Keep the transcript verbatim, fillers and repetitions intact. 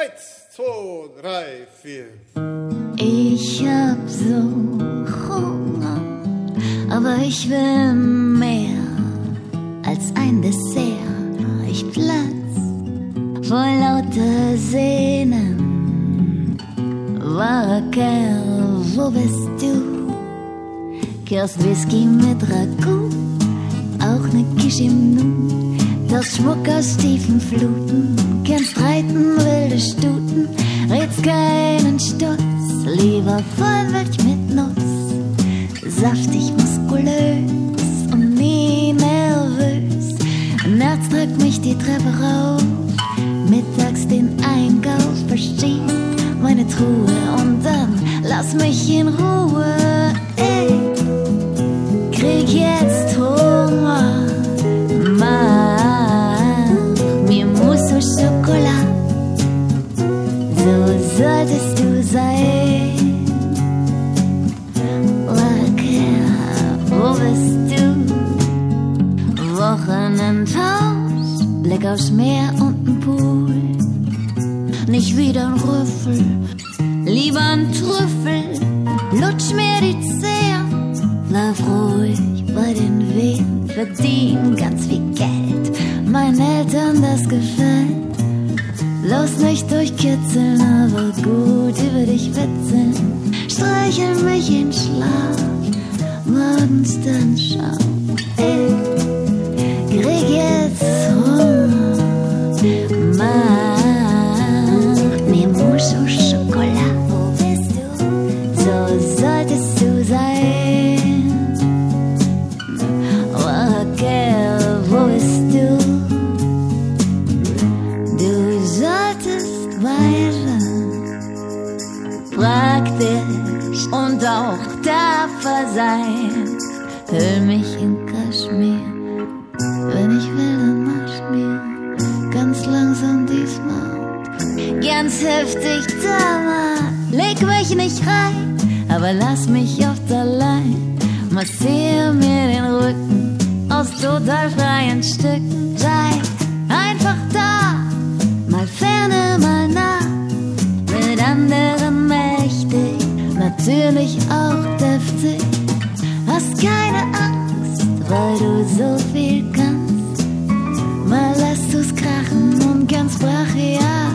Eins, zwei, drei, vier. Ich hab so Hunger, aber ich will mehr als ein Dessert. Ich platz vor lauter Sehnen. Wahrer Kerl, wo bist du? Kirst Whisky mit Ragout, auch ne Kisch im Nu. Das Schmuck aus tiefen Fluten, kennst reiten wilde Stuten, redst keinen Stutz, lieber Vollmilch mit Nuss, saftig, muskulös und nie nervös. Nachts tragt mich die Treppe rauf, mittags den Einkauf, verschiebt meine Truhe und dann lass mich in Ruhe. Ey, krieg jetzt Hunger, Schokolade, so solltest du sein. Wacker, wo bist du? Wochenendhaus, Blick aufs Meer und ein Pool. Nicht wieder ein Rüffel, lieber ein Trüffel. Lutsch mir die Zehen, lauf ruhig bei den Wehen. Verdien ganz viel Geld, meinen Eltern das gefällt. Bloß nicht durchkitzeln, aber gut über dich witzeln. Streichel mich in Schlaf, morgens dann schau. Ey, krieg jetzt Hunger, mach mir Mousse au Chocolat. Wo bist du? So solltest du sein. Oh, girl, wo bist du? Praktisch und auch tapfer sein. Hüll mich in Kaschmir, wenn ich will, dann marsch mir ganz langsam diesmal, ganz heftig damals. Leg mich nicht rein, aber lass mich oft allein. Massier mir den Rücken aus total freien Stücken. Sei einfach da, mal ferne, mal nah, mit anderen mächtig, natürlich auch deftig. Hast keine Angst, weil du so viel kannst. Mal lässt du's krachen und ganz brachial.